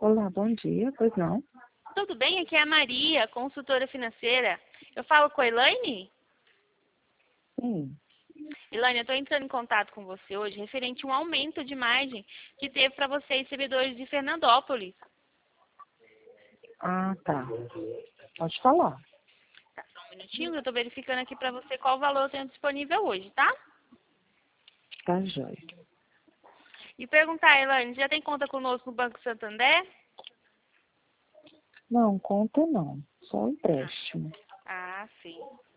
Olá, bom dia. Pois não? Tudo bem? Aqui é a Maria, consultora financeira. Eu falo com a Elaine? Sim. Elaine, eu estou entrando em contato com você hoje referente a um aumento de margem que teve para vocês, servidores de Fernandópolis. Ah, tá. Pode falar. Tá, só um minutinho, eu estou verificando aqui para você qual valor eu tenho disponível hoje, tá? Tá jóia. E perguntar, Elaine, já tem conta conosco no Banco Santander? Não, conta não. Só empréstimo. Ah, sim.